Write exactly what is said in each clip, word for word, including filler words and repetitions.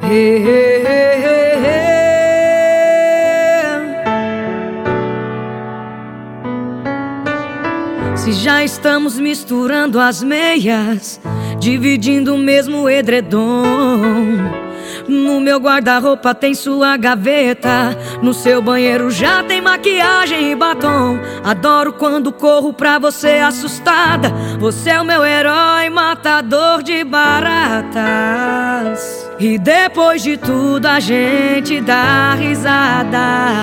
Hey, hey, hey, hey, hey. Se já estamos misturando as meias, dividindo o mesmo edredom. No meu guarda-roupa tem sua gaveta, no seu banheiro já tem maquiagem e batom. Adoro quando corro pra você assustada. Você é o meu herói, matador de baratas. E depois de tudo a gente dá risada.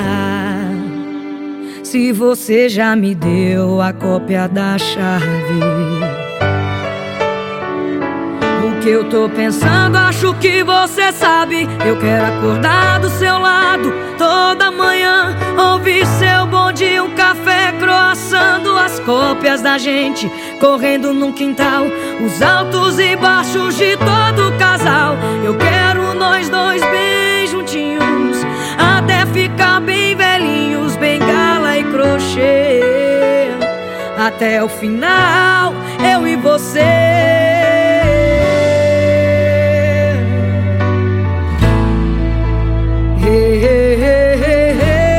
Se você já me deu a cópia da chave, o que eu tô pensando, acho que você sabe. Eu quero acordar do seu lado toda manhã, ouvir seu bonde, um café, croissant, duas cópias da gente correndo num quintal, os altos e baixos de todo casal. Eu quero nós dois bem juntinhos, até ficar bem velhinhos, bengala e crochê, até o final, eu e você. Hey, hey, hey, hey,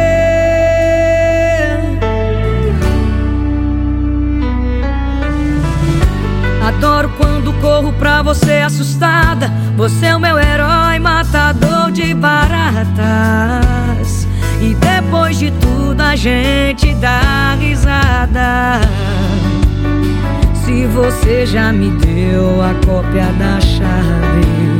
hey. Adoro quando corro pra você assustada. Você é o meu herói, matador de baratas. E depois de tudo a gente dá risada. Se você já me deu a cópia da chave,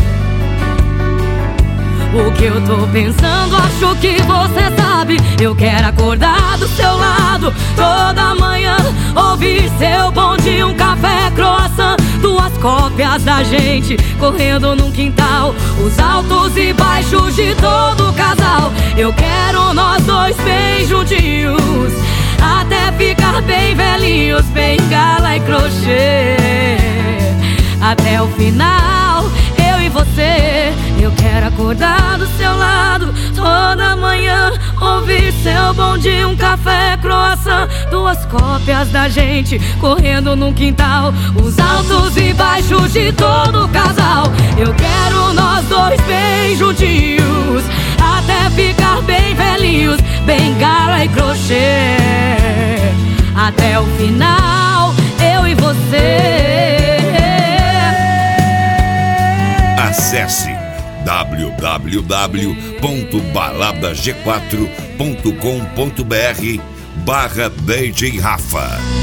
o que eu tô pensando, acho que você sabe. Eu quero acordar do seu lado toda manhã, ouvir seu bonde, um café, croissant, duas cópias da gente correndo num quintal, os altos e baixos de todo casal. Eu quero nós dois bem juntinhos, até ficar bem velhinhos, bengala e crochê, até o final, eu e você. Eu quero acordar do seu lado toda manhã, ouvir seu bonde, um café, croissant, duas cópias da gente correndo num quintal, os altos e baixos de todo casal. Eu quero nós dois bem juntinhos, até ficar bem velhinhos, bengala e crochê, até o final, eu e você. Acesse w w w ponto balada g quatro ponto com ponto b r barra D J Rafa.